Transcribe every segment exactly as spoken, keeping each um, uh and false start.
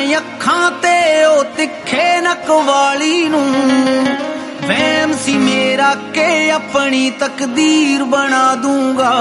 ਅੱਖਾਂ ਤੇ ਉਹ ਤਿੱਖੇ ਨੱਕ ਵਾਲੀ ਨੂੰ ਵਹਿਮ ਸੀ ਮੇਰਾ ਕਿ ਆਪਣੀ ਤਕਦੀਰ ਬਣਾ ਦੂੰਗਾ।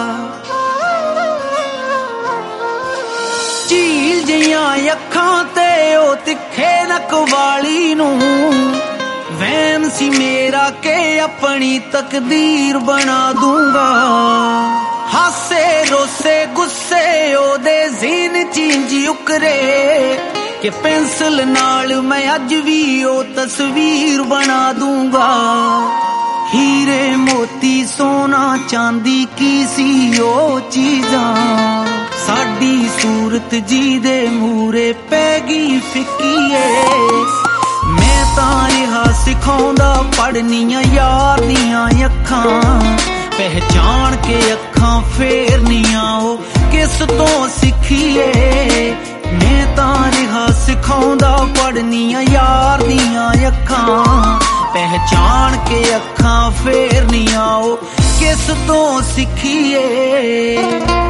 ਝੀਲ ਜਿਹੀਆਂ ਅੱਖਾਂ ਤੇ ਉਹ ਤਿੱਖੇ ਨੱਕ ਵਾਲੀ ਨੂੰ ਵਹਿਮ ਸੀ ਮੇਰਾ ਕਿ ਆਪਣੀ ਤਕਦੀਰ ਬਣਾ ਦੂੰਗਾ। ਹਾਸੇ ਰੋਸੇ ਗੁੱਸੇ ਉਹਦੇ ਜ਼ੀਨ ਚਿੰਜ ਉਕਰੇ ਕਿ ਪੈਨਸਲ ਨਾਲ ਮੈਂ ਅੱਜ ਵੀ ਉਹ ਤਸਵੀਰ ਬਣਾ ਦੂੰਗਾ। ਹੀਰੇ ਮੋਤੀ ਸੋਨਾ ਚਾਂਦੀ ਕੀ ਸੀ ਉਹ ਚੀਜ਼ਾਂ ਸਾਡੀ ਸੂਰਤ ਜੀ ਦੇ ਮੂਰੇ ਪੈ ਗਈ ਫਿੱਕੀਏ। ਮੈਂ ਤਾਂ ਰਿਹਾ ਸਿਖਾਉਂਦਾ ਪੜ੍ਹਨੀਆਂ ਯਾਰ ਦੀਆਂ ਅੱਖਾਂ ਪਹਿਚਾਣ ਕੇ ਅੱਖਾਂ ਫੇਰਨੀਆਂ ਉਹ ਕਿਸ ਤੋਂ ਸਿੱਖੀਏ। ਮੈਂ ਤਾਂ ਰਿਹਾ ਸਿਖਾਉਂਦਾ ਪੜ੍ਹਨੀਆਂ ਯਾਰ ਦੀਆਂ ਅੱਖਾਂ ਪਹਿਚਾਣ ਕੇ ਅੱਖਾਂ ਫੇਰਨੀਆਂ ਉਹ ਕਿਸ ਤੋਂ ਸਿੱਖੀਏ।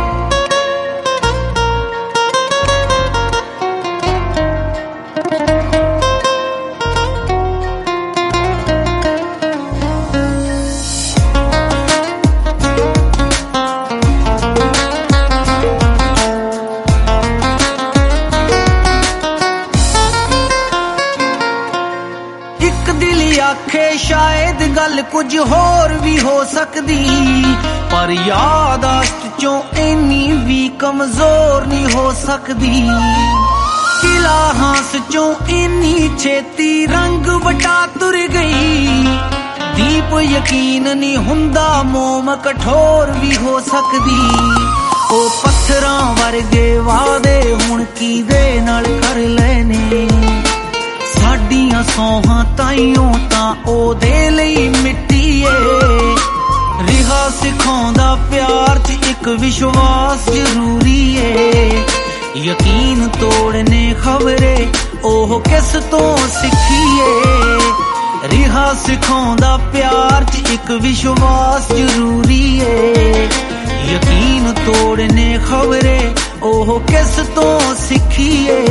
ਆਖੇ ਸ਼ਾਇਦ ਗੱਲ ਕੁਝ ਹੋਰ ਵੀ ਹੋ ਸਕਦੀ ਪਰ ਯਾਦਾਸ਼ਤ ਚੋਂ ਇੰਨੀ ਵੀ ਕਮਜ਼ੋਰ ਨਹੀਂ ਹੋ ਸਕਦੀ। ਕਿਲਾ ਹਾਂਸ ਚੋਂ ਇੰਨੀ ਛੇਤੀ ਰੰਗ ਵਟਾ ਤੁਰ ਗਈ। ਦੀਪ ਯਕੀਨ ਨਹੀਂ ਹੁੰਦਾ ਮੋਮ ਕਠੋਰ ਵੀ ਹੋ ਸਕਦੀ। ਉਹ ਪੱਥਰਾਂ ਵਰਗੇ ਵਾਦੇ ਹੁਣ ਕਿਹਦੇ ਨਾਲ ਕਰ ਲੈਣੇ ਸਾਡੀਆਂ ਸੌਹਾਂ ਤਾਈਓ ਤਾਂ ਉਹਦੇ ਲਈ ਮਿੱਟੀ ਏ। ਰਿਹਾ ਸਿਖਾਉਂਦਾ ਪਿਆਰ 'ਚ ਇੱਕ ਵਿਸ਼ਵਾਸ ਜ਼ਰੂਰੀ ਏ। ਯਕੀਨ ਤੋੜਨੇ ਖਬਰੇ ਉਹ ਕਿਸ ਤੋਂ ਸਿੱਖੀਏ। ਰਿਹਾ ਸਿਖਾਉਂਦਾ ਪਿਆਰ 'ਚ ਇੱਕ ਵਿਸ਼ਵਾਸ ਜ਼ਰੂਰੀ ਏ। ਯਕੀਨ ਤੋੜਨੇ ਖਬਰੇ ਉਹ ਕਿਸ ਤੋਂ ਸਿੱਖੀਏ।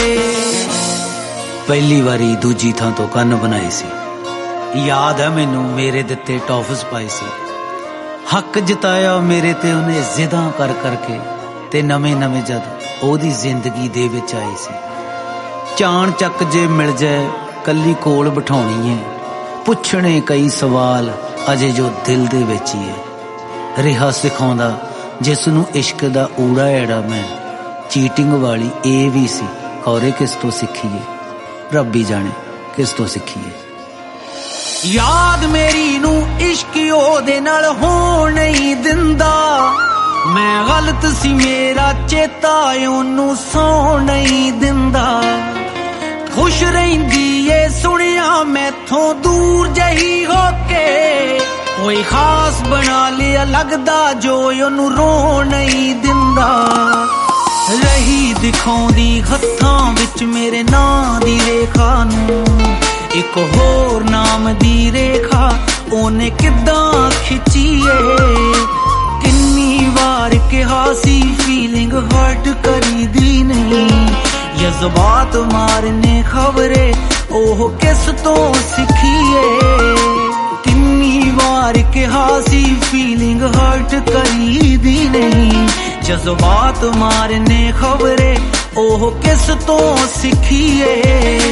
ਪਹਿਲੀ ਵਾਰੀ ਦੂਜੀ ਥਾਂ ਤੋਂ ਕੰਨ ਬਣਾਏ ਸੀ। ਯਾਦ ਹੈ ਮੈਨੂੰ ਮੇਰੇ ਦਿੱਤੇ ਟੌਫਸ ਪਾਏ ਸੀ। ਹੱਕ ਜਤਾਇਆ ਮੇਰੇ ਤੇ ਉਹਨੇ ਜ਼ਿੱਦਾਂ ਕਰ ਕਰਕੇ ਤੇ ਨਵੇਂ ਨਵੇਂ ਜਦ ਉਹਦੀ ਜ਼ਿੰਦਗੀ ਦੇ ਵਿੱਚ ਆਏ ਸੀ। ਚਾਣ ਚੱਕ ਜੇ ਮਿਲ ਜਾਏ ਕੱਲੀ ਕੋਲ ਬਿਠਾਉਣੀ ਏ ਪੁੱਛਣੇ ਕਈ ਸਵਾਲ ਅਜੇ ਜੋ ਦਿਲ ਦੇ ਵਿੱਚ ਹੀ ਏ। ਰਿਹਾ ਸਿਖਾਉਂਦਾ ਜਿਸ ਨੂੰ ਇਸ਼ਕ ਦਾ ਊੜਾ ਐੜਾ ਮੈਂ ਚੀਟਿੰਗ ਵਾਲੀ ਇਹ ਵੀ ਸੀ ਖੌਰੇ ਕਿਸ ਤੋਂ ਸਿੱਖੀਏ। ਰੱਬੀ ਜਾਣੇ ਕਿਸ ਤੋਂ ਸਿੱਖੀਏ। ਯਾਦ ਮੇਰੀ ਨੂੰ ਇਸ਼ਕ ਉਹਦੇ ਨਾਲ ਹੋਣ ਨਹੀਂ ਦਿੰਦਾ। ਮੈਂ ਗਲਤ ਸੀ ਮੇਰਾ ਚੇਤਾ ਉਹਨੂੰ ਸੌਣ ਨਹੀਂ ਦਿੰਦਾ। ਖੁਸ਼ ਰਹਿੰਦੀ ਏ ਸੁਣਿਆ ਮੈਥੋਂ ਦੂਰ ਜਹੀ ਹੋ ਕੇ ਕੋਈ ਖਾਸ ਬਣਾ ਲਿਆ ਲੱਗਦਾ ਜੋ ਉਹਨੂੰ ਰੋਣ ਨਹੀਂ ਦਿੰਦਾ। ਰਹੀ ਦਿਖਾਉਂਦੀ ਹੱਥਾਂ ਵਿੱਚ ਮੇਰੇ ਨਾਂ ਦੀ ਰੇਖਾ ਨੂੰ ਇੱਕ ਹੋਰ ਨਾਮ ਦੀ ਰੇਖਾ ਉਹਨੇ ਕਿੱਦਾਂ ਖਿੱਚੀਏ। ਕਿੰਨੀ ਵਾਰ ਕਿਹਾ ਸੀ ਫੀਲਿੰਗ ਹਰਟ ਕਰੀਦੀ ਨਹੀਂ। ਜਜ਼ਬਾਤ ਮਾਰਨੇ ਖਬਰੇ ਉਹ ਕਿਸ ਤੋਂ ਸਿੱਖੀਏ। ਕਿੰਨੀ ਵਾਰ ਕਿਹਾ ਸੀ ਫੀਲਿੰਗ ਹਰਟ ਕਰੀਦੀ ਨਹੀਂ। ਜਜ਼ਬਾਤ ਮਾਰਨੇ ਖਬਰੇ ਉਹ ਕਿਸ ਤੋਂ ਸਿੱਖੀਏ।